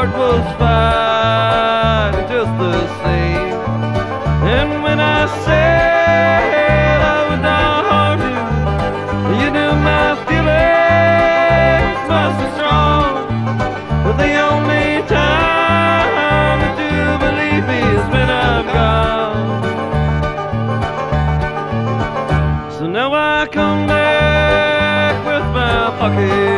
heart was fine just the same. And when I said I was not hard to, you knew my feelings must be strong. But the only time that you believe me is when I'm gone. So now I come back with my pocket